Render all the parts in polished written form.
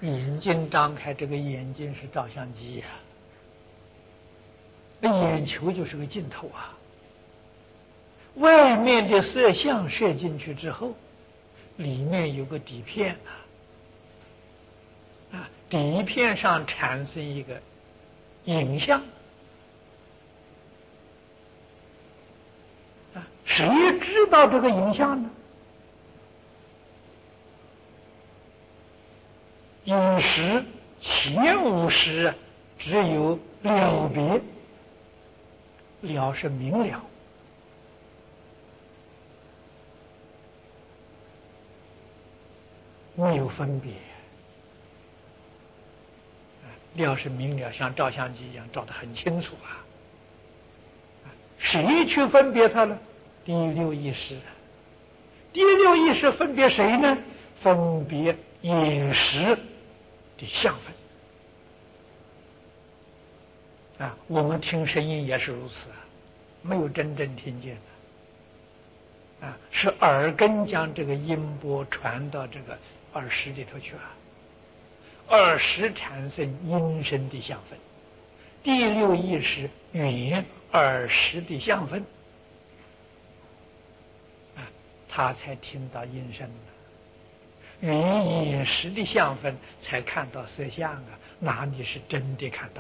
眼睛张开，这个眼睛是照相机呀，那眼球就是个镜头啊。外面的色相射进去之后，里面有个底片底片上产生一个影像谁知道这个影像呢？有时前无时，只有了别，了是明了，没有分别。了是明了，像照相机一样照得很清楚啊。谁去分别它呢？第六意识。第六意识分别谁呢？分别眼识的相分。我们听声音也是如此没有真正听见的。是耳根将这个音波传到这个耳识里头去耳识产生音声的相分，第六意识缘耳识的相分，他才听到音声缘眼识的相分才看到色相哪里是真的看到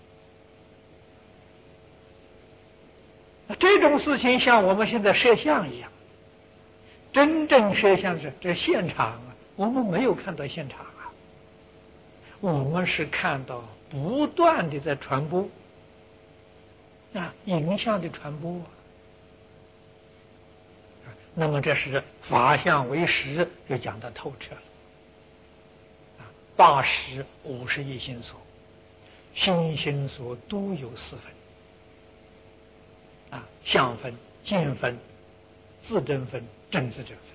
这种事情像我们现在摄像一样，真正摄像是这现场我们没有看到现场我们是看到不断的在传播影像的传播那么这是法相为识就讲得透彻了八识51心所，心心所都有四分相分、见分、自证分、正自证分。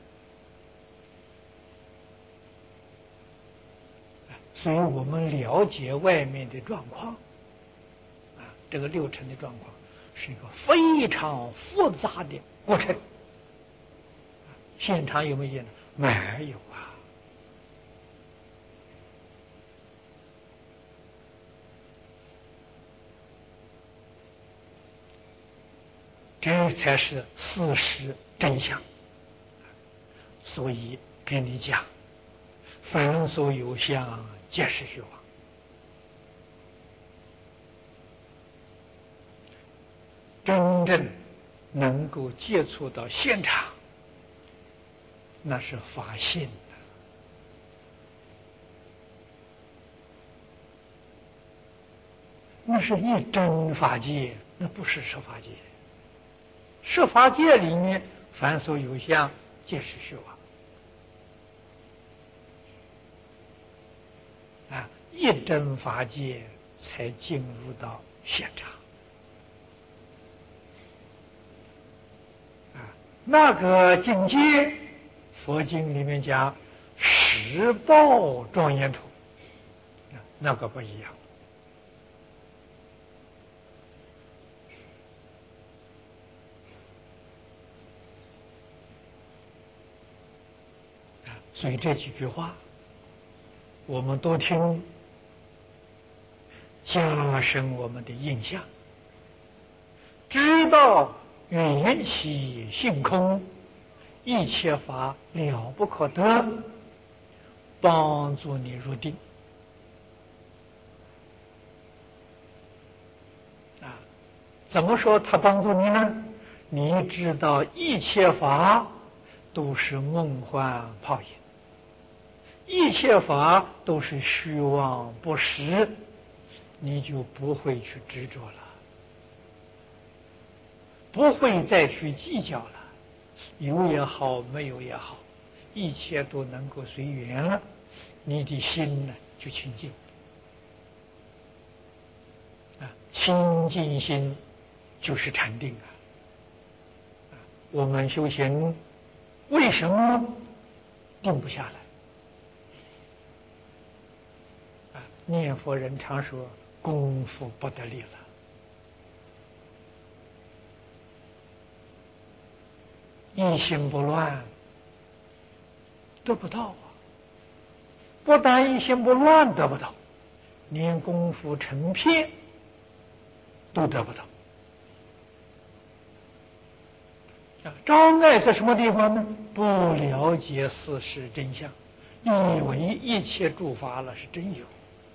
所以我们了解外面的状况这个六尘的状况是一个非常复杂的过程。现场有没有呢？没有这才是事实真相。所以跟你讲，凡所有相，皆是虚妄。真正能够接触到现场，那是法性那是一真法界，那不是十法界。十法界里面，凡所有相，皆是虚妄一真法界才进入到现场那个境界，佛经里面讲十报庄严土那个不一样所以这几句话我们多听，加深我们的印象，知道缘起性空，一切法了不可得，帮助你入定怎么说他帮助你呢？你知道一切法都是梦幻泡影，一切法都是虚妄不实，你就不会去执着了，不会再去计较了，有也好，没有也好，一切都能够随缘了，你的心呢就清净清净心就是禅定我们修行为什么定不下来念佛人常说功夫不得力了一心不乱得不到不但一心不乱得不到，连功夫成片都得不到。障碍在什么地方呢？不了解事实真相，以为一切诸法了是真有，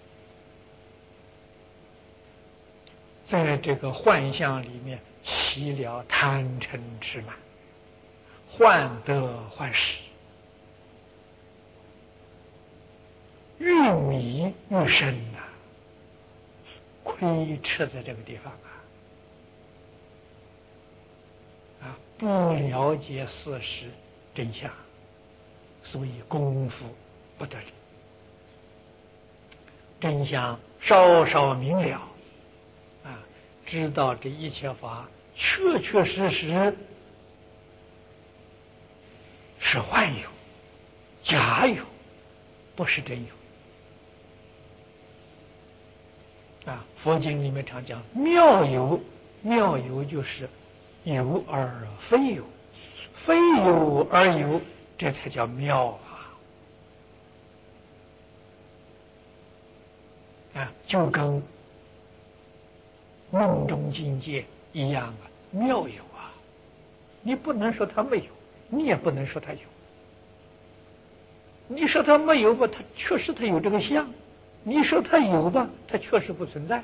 在这个幻象里面起了贪嗔痴慢，患得患失，愈迷愈深呐，亏吃在这个地方不了解事实真相，所以功夫不得力。真相稍稍明了知道这一切法确确实实是幻有、假有，不是真有佛经里面常讲妙有，妙有就是有而非有，非有而有，这才叫妙就跟梦中境界一样妙有你不能说它没有，你也不能说它有。你说它没有吧，它确实它有这个相；你说它有吧，它确实不存在。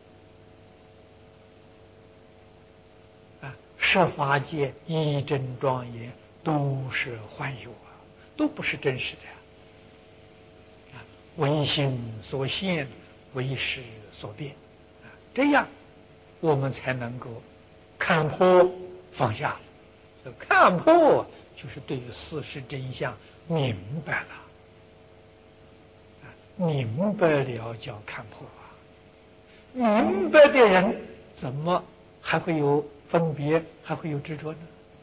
十法界一真庄严都是幻有都不是真实的唯心所现，唯识所变这样我们才能够看破放下。看破就是对于事实真相明白了，明白了叫看破明白的人怎么还会有分别，还会有执着呢？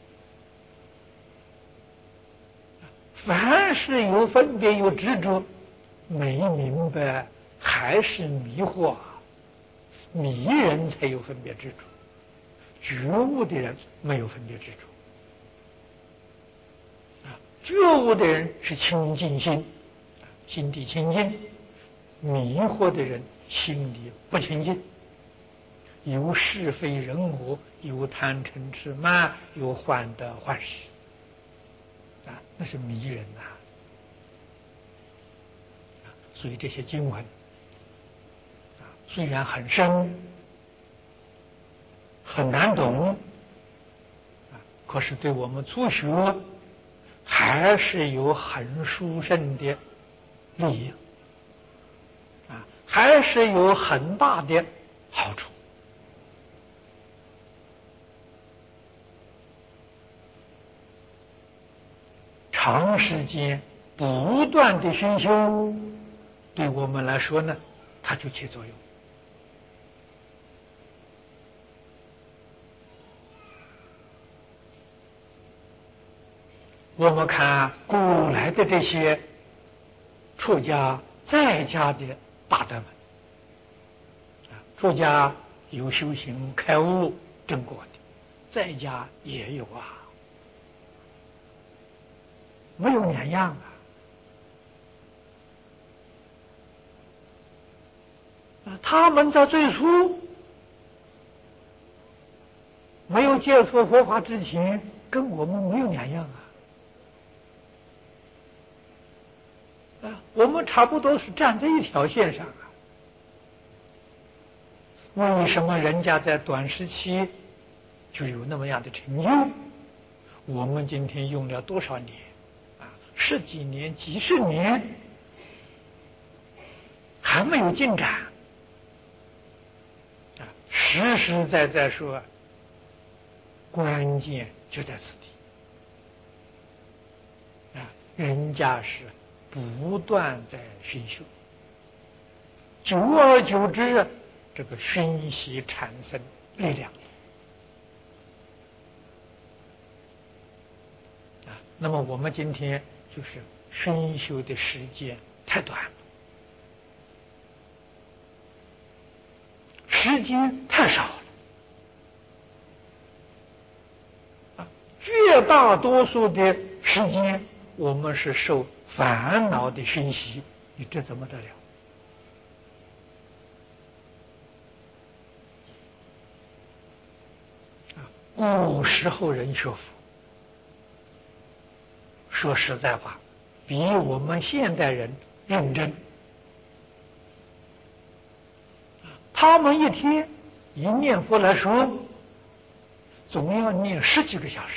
凡是有分别有执着，没明白还是迷惑迷人才有分别执着，觉悟的人没有分别执着觉悟的人是清净心，心地清净；迷惑的人心里不清净，有是非人我，有贪嗔痴慢，有患得患失那是迷人所以这些经文虽然很深很难懂可是对我们初学还是有很殊胜的利益还是有很大的好处。长时间不断的熏修，对我们来说呢，它就起作用。我们看古来的这些出家在家的大德们出家有修行开悟正果的，在家也有没有两样他们在最初没有接触佛法之前，跟我们没有两样我们差不多是站在一条线上为什么人家在短时期就有那么样的成就？我们今天用了多少年十几年、几十年，还没有进展实实在在说，关键就在此地人家是不断在熏修，久而久之这个熏习产生力量那么我们今天就是熏修的时间太短了，时间太少了绝大多数的时间我们是受烦恼的熏习， 你这怎么得了？古时候人学佛，说实在话，比我们现代人认真。他们一天以念佛来说，总要念10几个小时。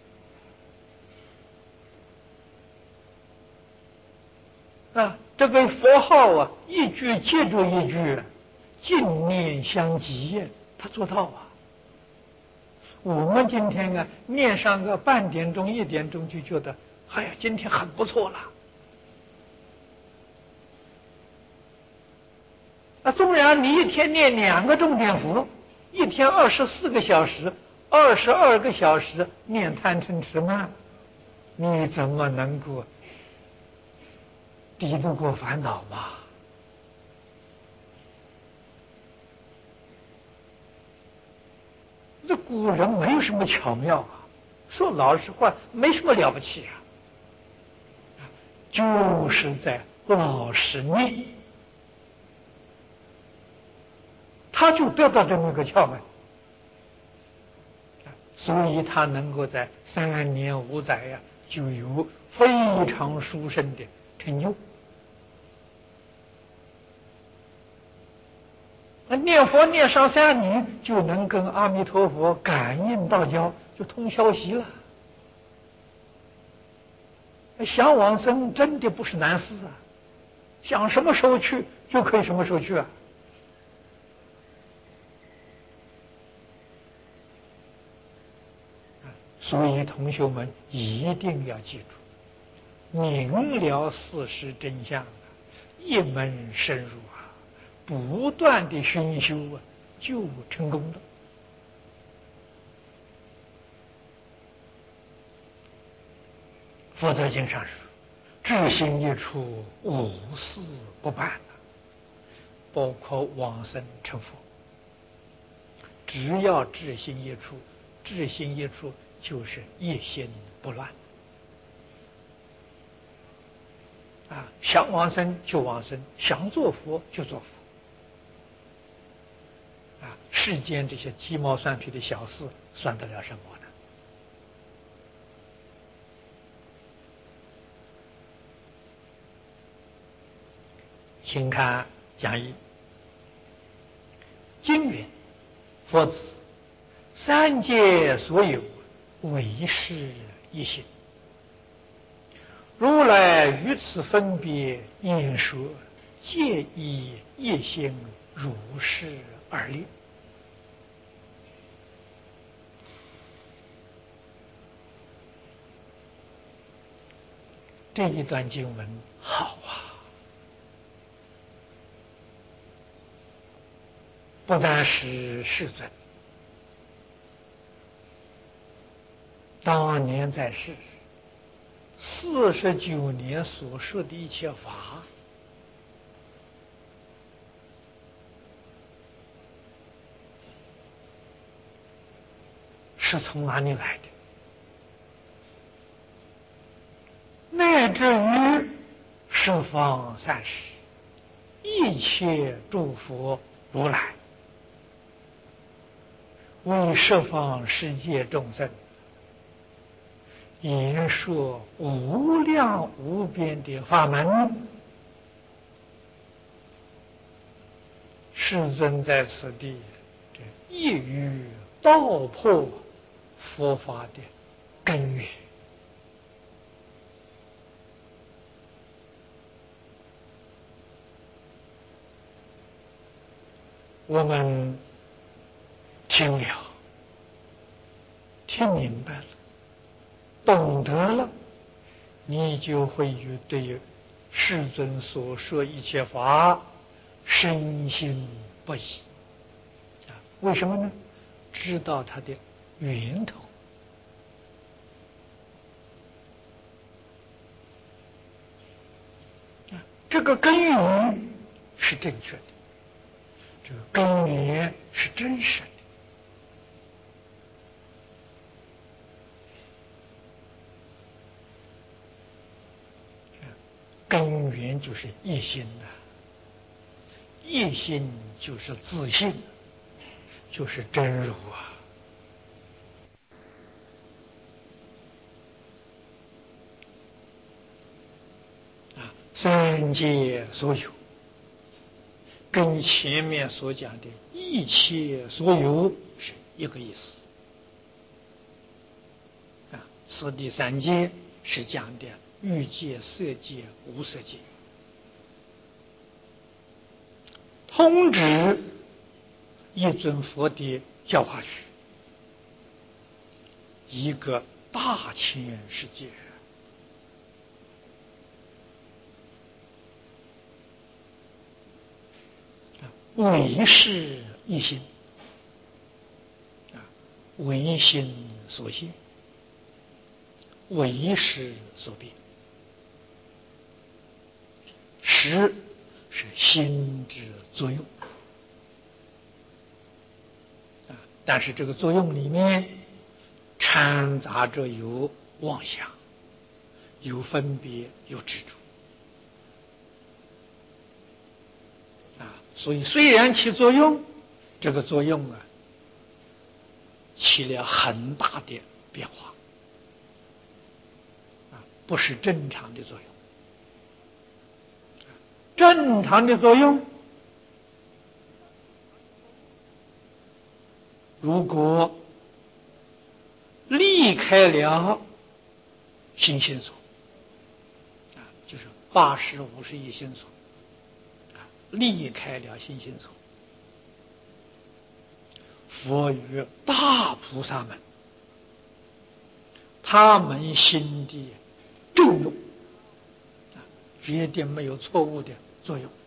这个佛号啊，一句接着一句，净念相继，他做到啊。我们今天啊，念上个半点钟、1点钟就觉得，哎呀，今天很不错了。纵然你一天念2个重点佛，一天24个小时，22个小时念贪嗔痴慢，你怎么能够抵得过烦恼嘛？这古人没有什么巧妙啊，说老实话，没什么了不起啊，就是在老实念，他就得到这么个窍门，所以他能够在3年5载呀，就有非常殊胜的成就。念佛念上3年，就能跟阿弥陀佛感应道交，就通消息了。想往生真的不是难事啊，想什么时候去就可以什么时候去啊。所以同学们一定要记住，明了事实真相，一门深入啊，不断的熏修啊，就成功了。佛陀经上说，至心一处，无事不办，包括往生成佛，只要至心一处，至心一处就是一心不乱。想往生就往生，想做佛就做佛。世间这些鸡毛蒜皮的小事，算得了什么呢？请看讲义，经云：佛子，三界所有，唯是一心。如来于此分别应说，皆以一心如是而立。这一段经文好啊，不但是世尊当年在世49年所说的一切法，是从哪里来的？乃至于十方三世一切诸佛如来，为十方世界众生言说无量无边的法门，世尊在此地一语道破佛法的根源。我们听了，听明白了，懂得了，你就会有对世尊所说一切法深信不疑。为什么呢？知道它的源头。这个根源是正确的，这个根源是真实的。根源就是一心呐，一心就是自信，就是真如啊。三界所有，跟前面所讲的一切所有是一个意思。此第三界是讲的欲界、色界、无色界，通指一尊佛的教化区，一个大千世界。唯是一心，唯心所现，唯识所变。识是心之作用，但是这个作用里面掺杂着有妄想，有分别，有执着。所以虽然起作用，这个作用起了很大的变化，不是正常的作用。正常的作用，如果离开了心性所，就是80、51心所，离开了心性所，佛与大菩萨们，他们心的正用，绝对没有错误的作用。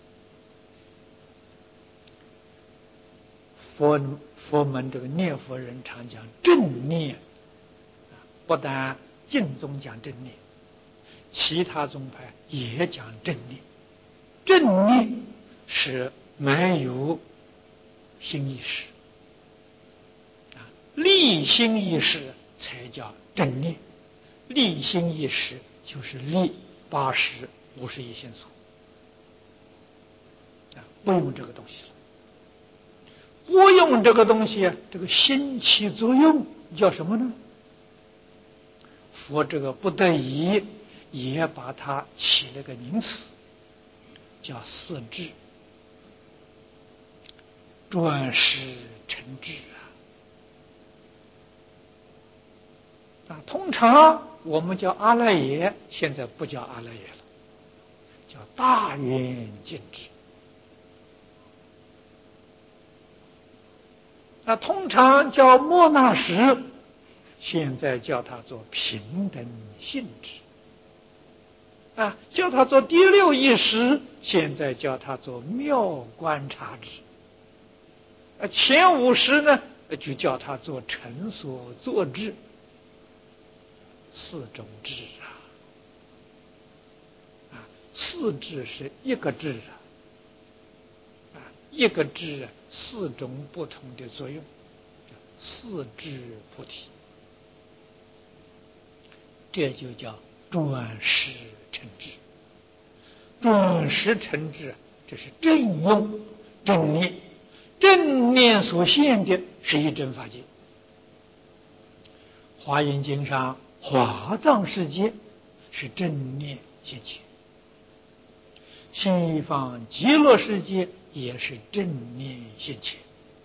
佛门这个念佛人常讲正念，不但净宗讲正念，其他宗派也讲正念。正念是没有心意识，立心意识才叫正念。立心意识就是立80、51心所，不用这个东西了。不用这个东西，这个心起作用叫什么呢？佛这个不得已也把它起了个名词，叫四智，转识成智通常我们叫阿赖耶，现在不叫阿赖耶了，叫大圆镜智。通常叫莫那识，现在叫它做平等性质。叫它做第六意识，现在叫它做妙观察智。前5识呢，就叫它做成所作智。4种智4智是一个智一个智4种不同的作用，4智菩提，这就叫转识成智。转识成智，这是正用正念，正念所现的是一真法界。华严经上华藏世界是正念现前，西方极乐世界也是正念现前，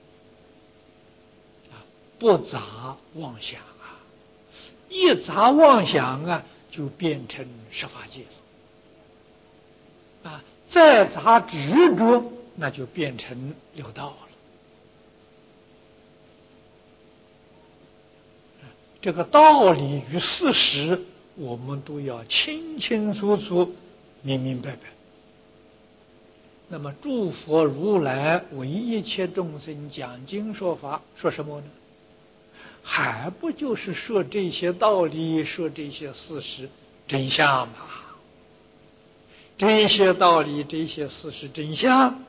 不杂妄想一杂妄想就变成十法界了再杂执着，那就变成六道了。这个道理与事实，我们都要清清楚楚、明明白白。那么诸佛如来为一切众生讲经说法，说什么呢？还不就是说这些道理，说这些事实真相吗？这些道理，这些事实真相，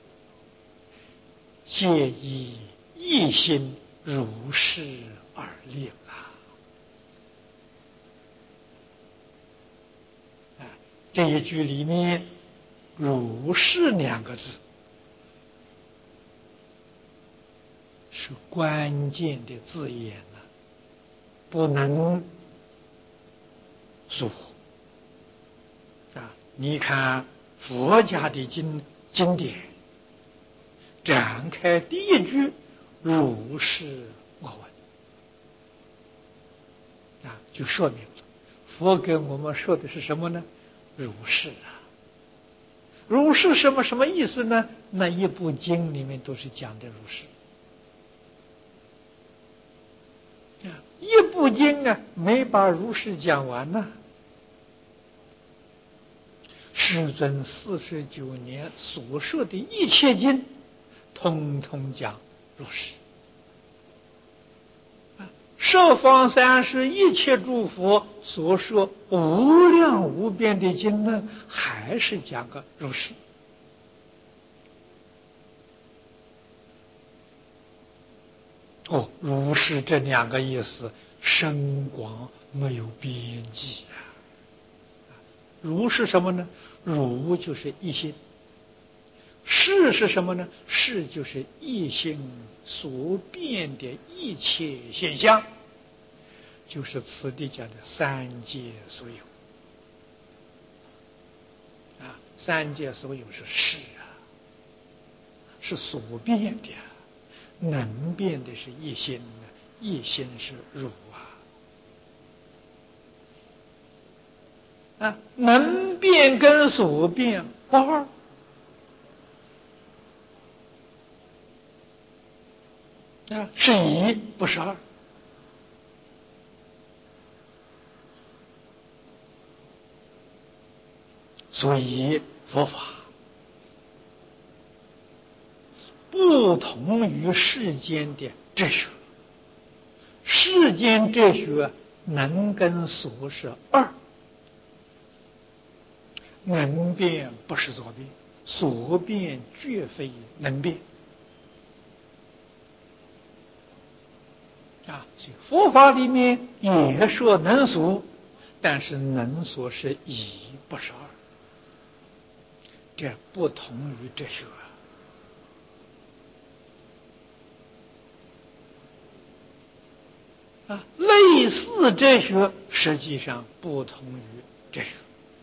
皆以一心如是而立这一句里面如是两个字是关键的字眼呐，不能疏忽啊！你看佛家的经典，展开第一句如是我闻啊，就说明了佛跟我们说的是什么呢？如是啊！如是什么意思呢？那一部经里面都是讲的如是。一部经啊，没把如是讲完呢。世尊49年所说的一切经，通通讲如是。十方三世一切诸佛所说无量无边的经呢，还是讲个如是。如是这两个意思深广没有边际啊！如是什么呢？如就是一心，是什么呢？是就是一心所变的一切现象，就是此地讲的三界所有啊。三界所有是啊，是所变的啊。能变的是一心，一心是如啊，能变跟所变不二啊，是一不是二。所以佛法不同于世间的哲学，世间哲学能跟所是二，能变不是所变，所变绝非能变啊。所以佛法里面也说能所，但是能所是一不是二，这不同于哲学啊。类似哲学实际上不同于哲学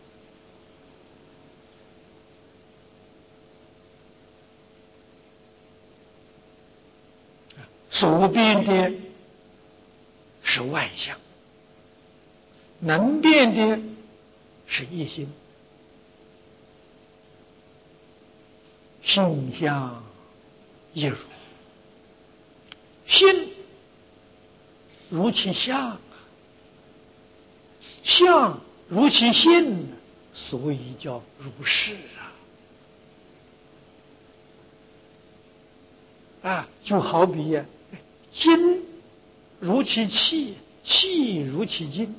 所变的是万象，能变的是一心，性相一如，心如其相，相如其性，所以叫如是啊！就好比呀，精如其气，气如其精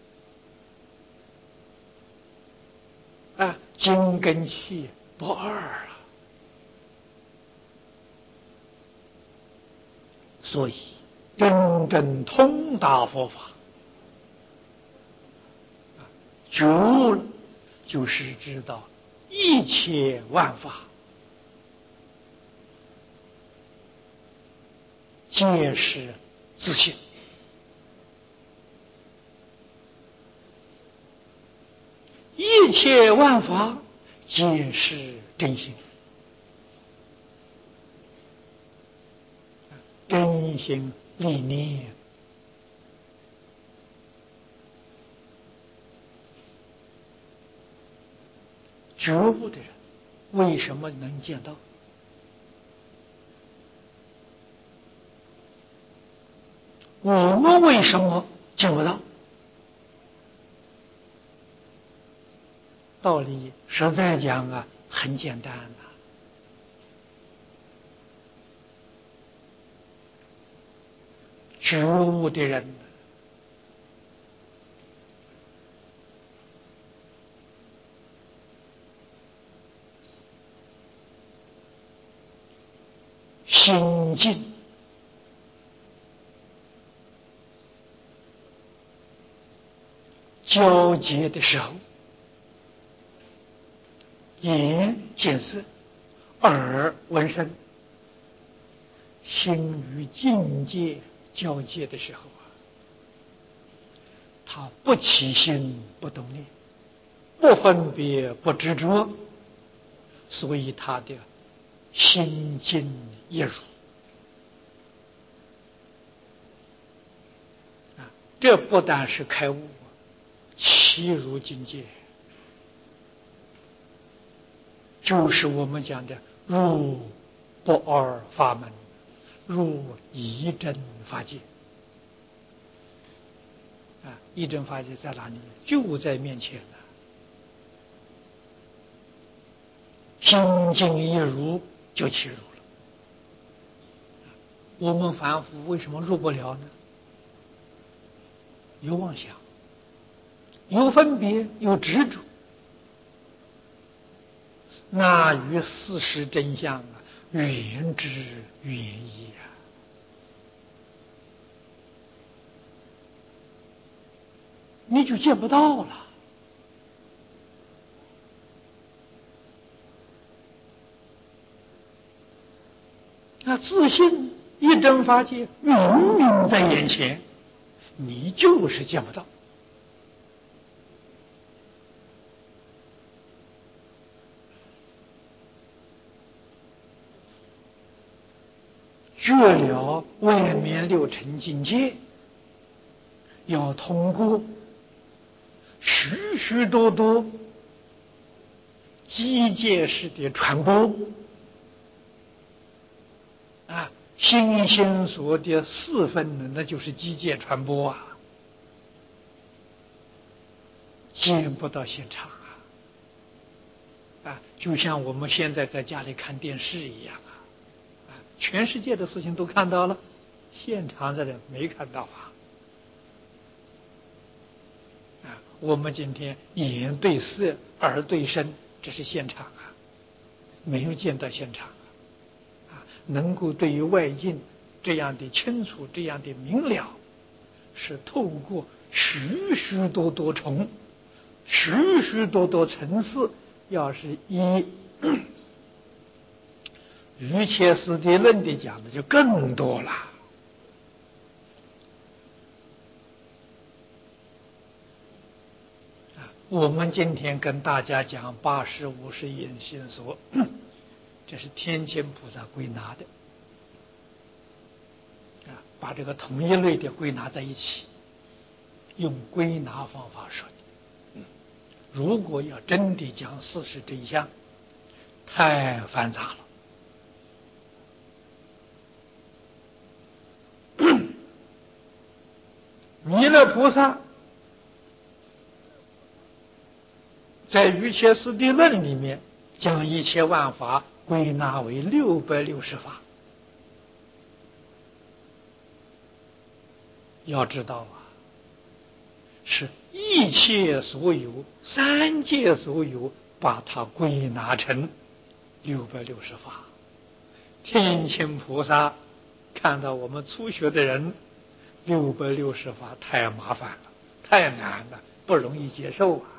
啊，精跟气不二啊。所以真正通达佛法，觉悟了，就是知道一切万法皆是自性，一切万法皆是真心，真心理念。觉悟的人为什么能见到？我们为什么见不到？道理实在讲啊，很简单呐。觉悟的人心境交接的时候， 眼见色，耳闻声，心与境界交界的时候啊，他不起心不动念，不分别不执着，所以他的心静一如啊，这不但是开悟，其如境界，就是我们讲的入不二法门，入一真法界啊！一真法界在哪里？就在面前呢。心静一如，就其如了。我们凡夫为什么入不了呢？有妄想，有分别，有执着，那与事实真相啊，远之远矣啊！你就见不到了。那自信一真法界明明在眼前，你就是见不到。觉了外面六尘境界，要通过许许多多机械式的传播啊，心心所的四分呢，那就是机械传播啊，见不到现场啊，就像我们现在在家里看电视一样啊，全世界的事情都看到了，现场的人没看到啊。我们今天眼对色，耳对声，这是现场啊，没有见到现场啊。能够对于外境这样的清楚，这样的明了，是透过许许多多重、许许多多层次。要是以瑜伽师地论的讲的，就更多了。我们今天跟大家讲85世因心所，这是天亲菩萨归纳的啊，把这个同一类的归纳在一起，用归纳方法说的。如果要真的讲事实真相，太繁杂了。弥勒菩萨在《瑜伽师地论》里面将一切万法归纳为660法。要知道啊，是一切所有、三界所有，把它归纳成660法。天亲菩萨看到我们初学的人，660法太麻烦了，太难了，不容易接受啊。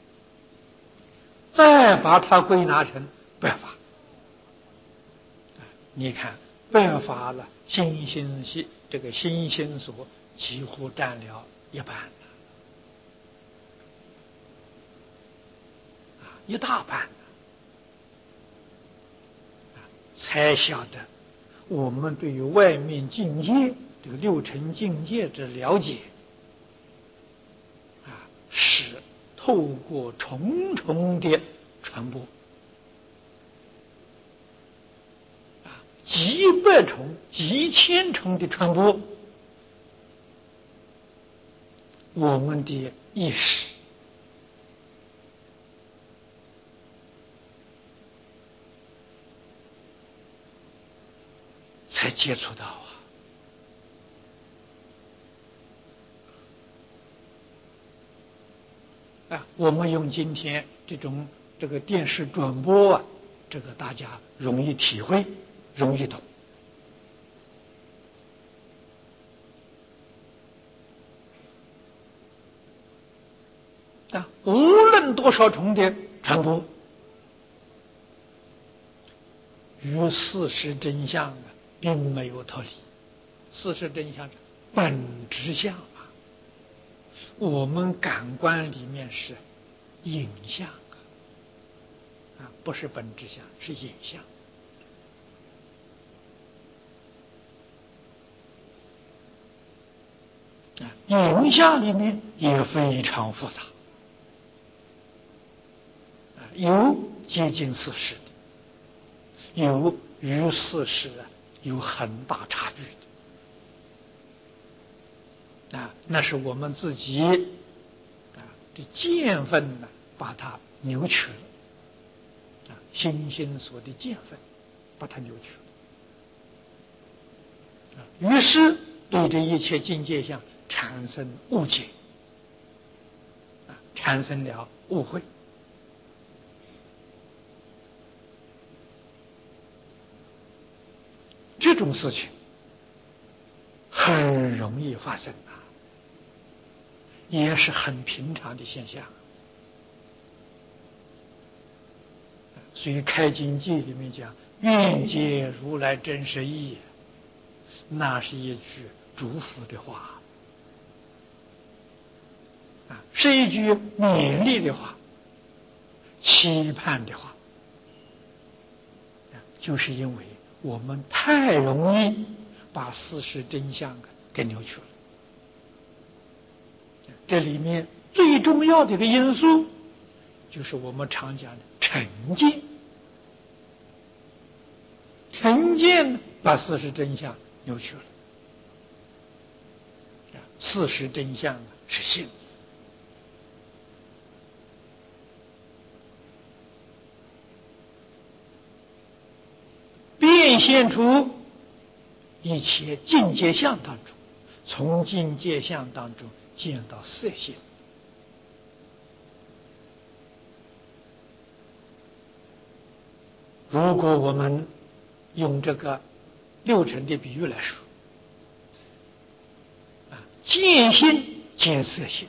再把它归纳成百法，你看百法了，心心系这个心心所几乎占了一半了，一大半了，才晓得我们对于外面境界这个六尘境界之了解啊，是透过重重的传播啊，几百重、几千重的传播，我们的意识才接触到啊！我们用今天这个电视转播啊，这个大家容易体会，容易懂啊。无论多少重的传播， 与事实真相并没有脱离。事实真相是本质相啊，我们感官里面是影像啊，不是本质相，是影像。影像里面也非常复杂，有接近事实的，有与事实有很大差距的，那是我们自己的见分把它扭曲了，心心所的见分把它扭曲了，于是对这一切境界相产生误解，产生了误会。这种事情很容易发生也是很平常的现象。所以《开经记》里面讲“愿解如来真实义”，那是一句祝福的话，是一句勉励的话，期盼的话，就是因为我们太容易把事实真相给扭曲了。这里面最重要的一个因素，就是我们常讲的成见。成见把事实真相扭曲了，事实真相是性。变现出一切境界相当中，从境界相当中见到色性。如果我们用这个六尘的比喻来说，见性见色性，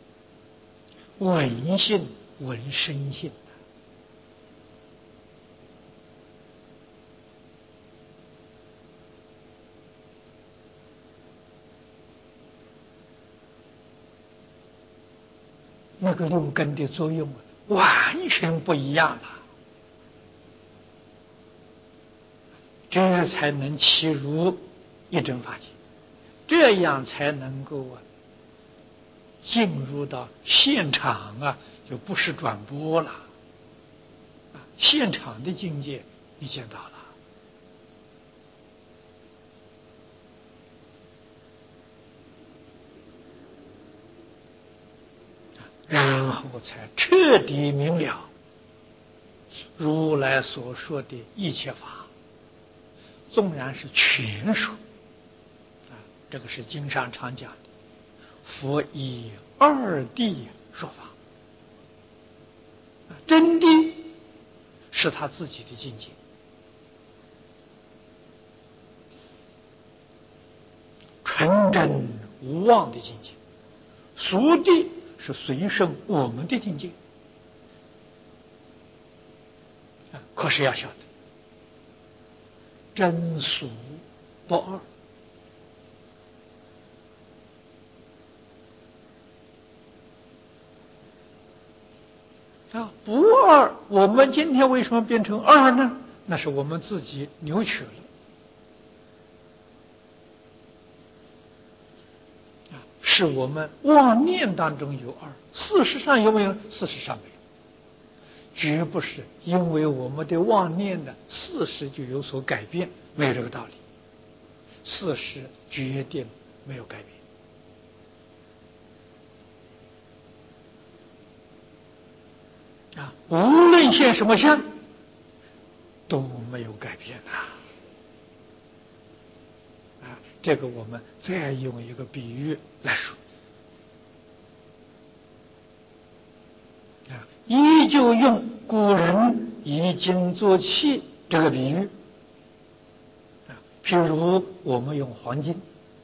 闻性闻声性。那个六根的作用完全不一样了，这才能契入一真法界，这样才能够进入到现场就不是转播了，现场的境界你见到了，然后才彻底明了如来所说的一切法，纵然是全说，这个是经上常讲的，佛以二谛说法，真谛是他自己的境界，纯真无妄的境界，俗谛是随顺我们的境界。可是要晓得，真俗不二。不二，我们今天为什么变成二呢？那是我们自己扭曲了。是我们妄念当中有二，事实上有没有？事实上没有，绝不是因为我们的妄念的事实就有所改变，没有这个道理。事实决定没有改变无论现什么相都没有改变这个我们再用一个比喻来说依旧用古人以金做器这个比喻譬如我们用黄金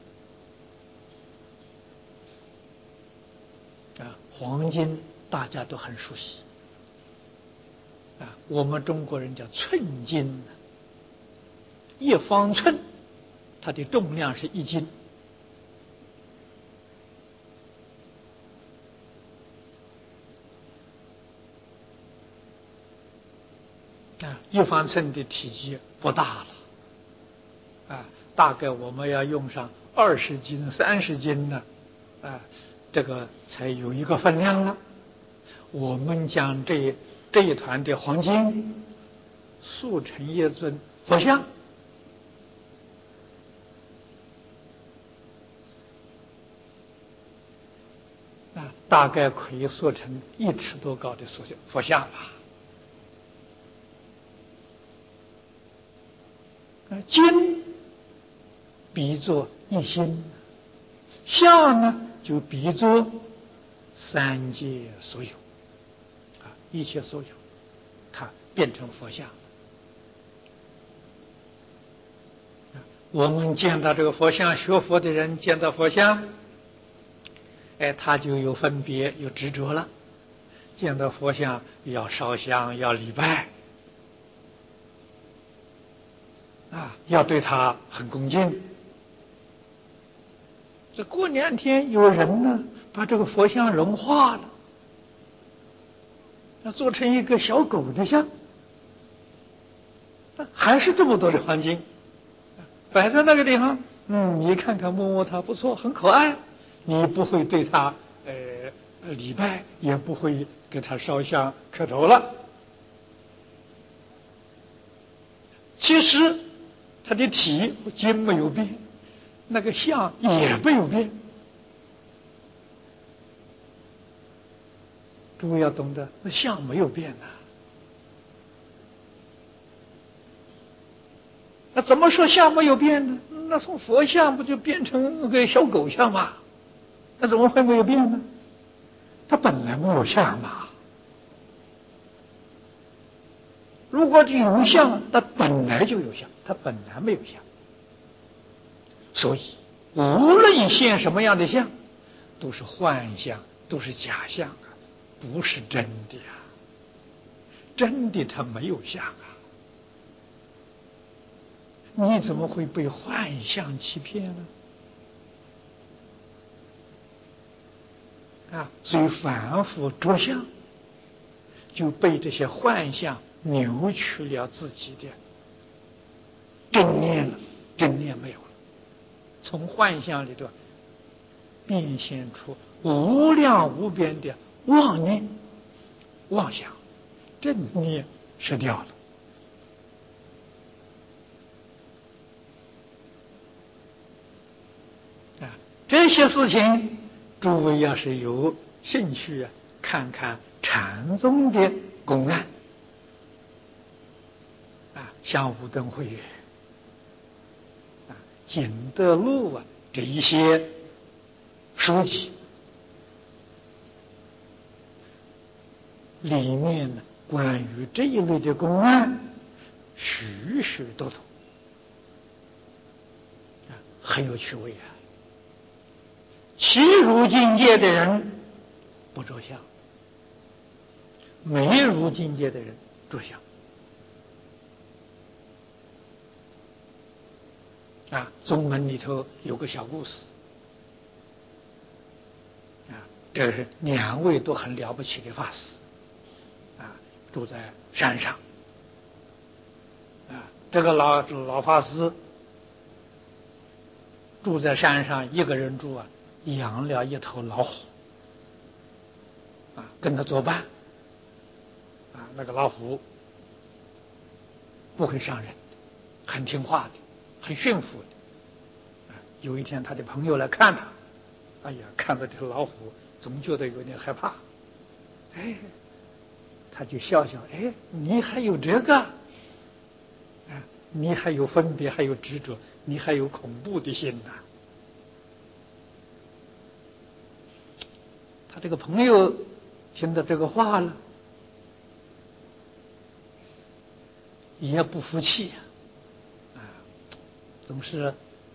黄金大家都很熟悉我们中国人叫寸金一方寸它的重量是1斤。1方寸的体积不大了，大概我们要用上20斤、30斤呢，这个才有一个分量了。我们将这一团的黄金塑成一尊佛像，大概可以塑成1尺多高的佛像吧。金比作一心，像呢就比作三界所有，一切所有，它变成佛像。我们见到这个佛像，学佛的人见到佛像，他就有分别，有执着了。见到佛像要烧香，要礼拜，要对他很恭敬。这过2天有人呢，把这个佛像融化了，做成一个小狗的像，还是这么多的黄金摆在那个地方。你看看摸摸它，不错，很可爱。你不会对它礼拜，也不会给它烧香磕头了。其实它的体筋没有变，那个相也没有变。诸位要懂得，那相没有变呐。那怎么说相没有变呢？那从佛像不就变成那个小狗像吗？那怎么会没有变呢？它本来没有相嘛。如果有相，它本来就有相，它本来没有相。所以无论现什么样的相，都是幻象，都是假象啊，不是真的呀。真的它没有相啊，你怎么会被幻象欺骗呢？所以反复着相，就被这些幻象扭曲了自己的正念了，正念没有了。从幻象里头变现出无量无边的妄念、妄想，正念失掉了。这些事情，诸位要是有兴趣看看禅宗的公案，像无灯会语、景德录这一些书籍里面呢，关于这一类的公案许许多多，很有趣味啊。起入境界的人不着相，没入境界的人着相。宗门里头有个小故事，这是2位都很了不起的法师，住在山上，这个老法师住在山上，一个人住养了一头老虎，跟他作伴，那个老虎不会伤人，很听话的，很驯服的。有一天他的朋友来看他，看到这个老虎总觉得有点害怕，他就笑笑，你还有这个，你还有分别，还有执着，你还有恐怖的心呐。他这个朋友听到这个话了，也不服气总是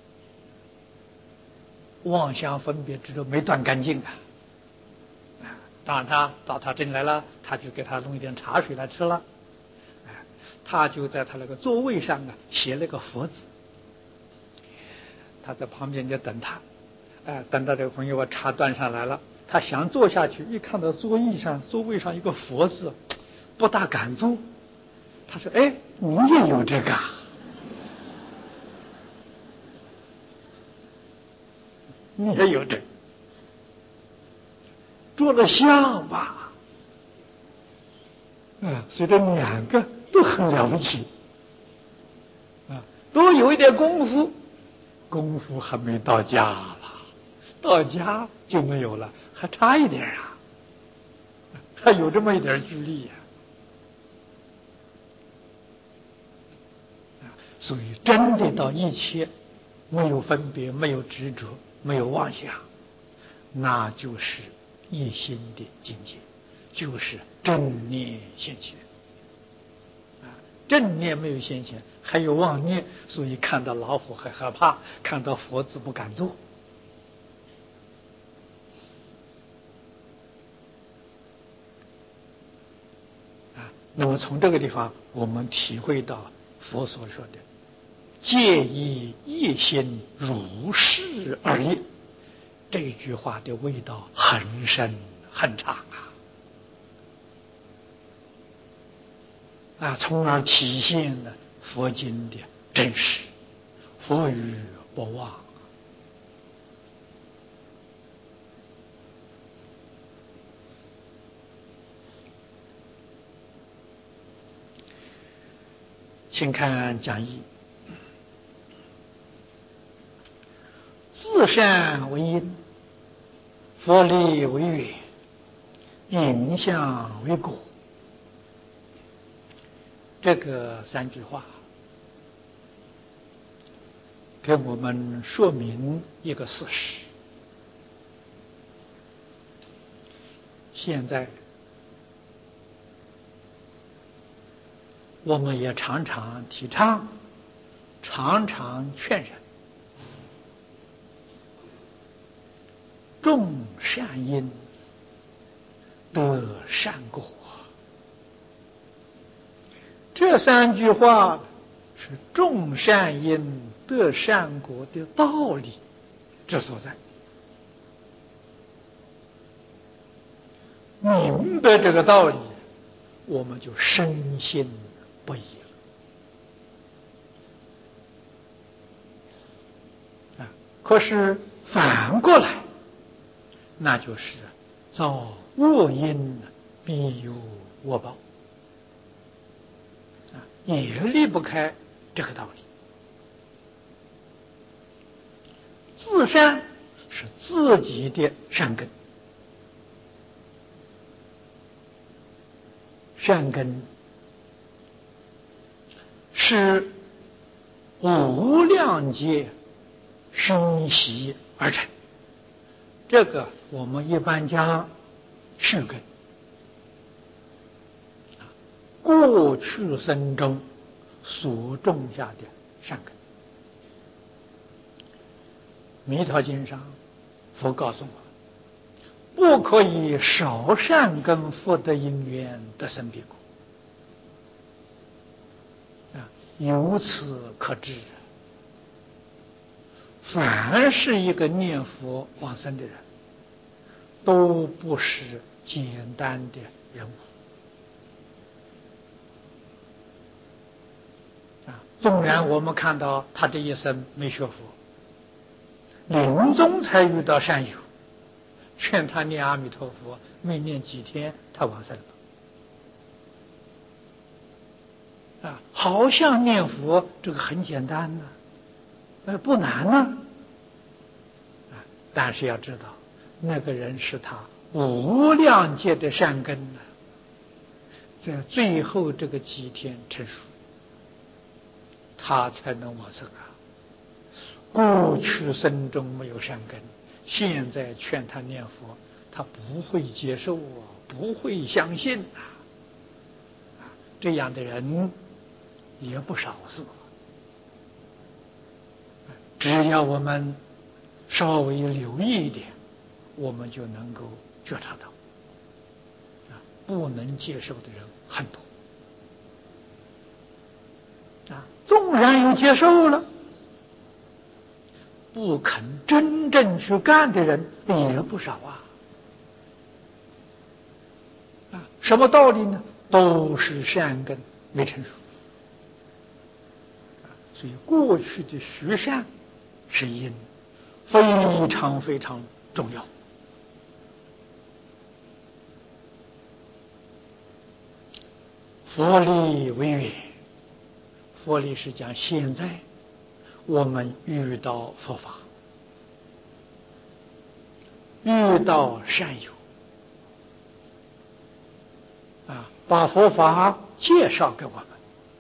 妄想分别执着没断干净当然他到他这里来了，他就给他弄一点茶水来吃了。 他就在他那个座位上啊写了个佛字，他在旁边就等他，等到这个朋友把茶端上来了，他想坐下去，一看到座位上一个佛字，不大敢坐。他说：“哎，你也有这个啊？你也有这个，坐了像吧？”所以这两个都很了不起，都有一点功夫还没到家了，到家就没有了，还差一点啊，还有这么一点距离呀。所以真的到一切没有分别，没有执着，没有妄想，那就是一心的境界，就是正念现前。正念没有现前，还有妄念，所以看到老虎还害怕，看到佛字不敢做。那么从这个地方，我们体会到佛所说的“戒以一心如是而立”这句话的味道很深很长从而体现了佛经的真实，佛语不忘。请看讲义：自善为因，佛力为缘，影像为果。这个三句话给我们说明一个事实：现在我们也常常提倡，常常劝人种善因得善果。这三句话是种善因得善果的道理之所在。明白这个道理，我们就深信不疑了。可是反过来，那就是造恶因必有恶报，也离不开这个道理。自善是自己的善根，善根是无量劫熏习而成，这个我们一般讲是根，过去生中所种下的善根。弥陀经上佛告诉我，不可以少善根福德因缘得生彼国。由此可知，凡是一个念佛往生的人，都不是简单的人物。纵然我们看到他这一生没学佛，临终才遇到善友，劝他念阿弥陀佛，没念几天他往生了。好像念佛这个很简单呢，不难呢。但是要知道，那个人是他无量劫的善根呢，在最后这个几天成熟，他才能往生过去生中没有善根，现在劝他念佛，他不会接受不会相信这样的人也不少数。只要我们稍微留意一点，我们就能够觉察到，不能接受的人很多。 纵然有接受了，不肯真正去干的人也不少什么道理呢？都是善根没成熟。所以过去的学善是因，非常非常重要。佛力为源，佛力是讲现在我们遇到佛法，遇到善友把佛法介绍给我们，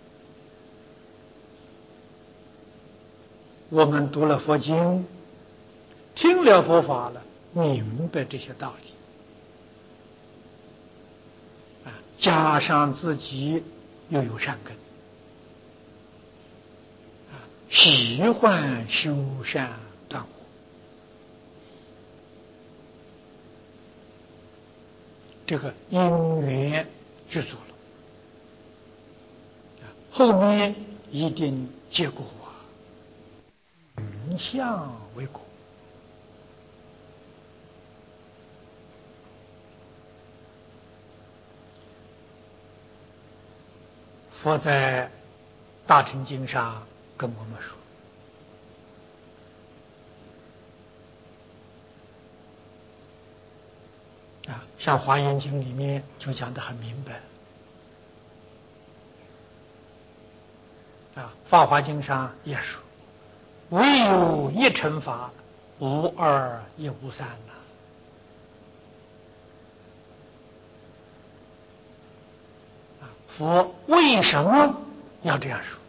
我们读了佛经，听了佛法了，明白这些道理加上自己又有善根喜欢修善断恶，这个因缘具足了，后面一定结果云相为果。佛在大乘经上跟我们说像华严经里面就讲得很明白法华经上也说，唯有一乘法，无二亦无三佛为什么要这样说？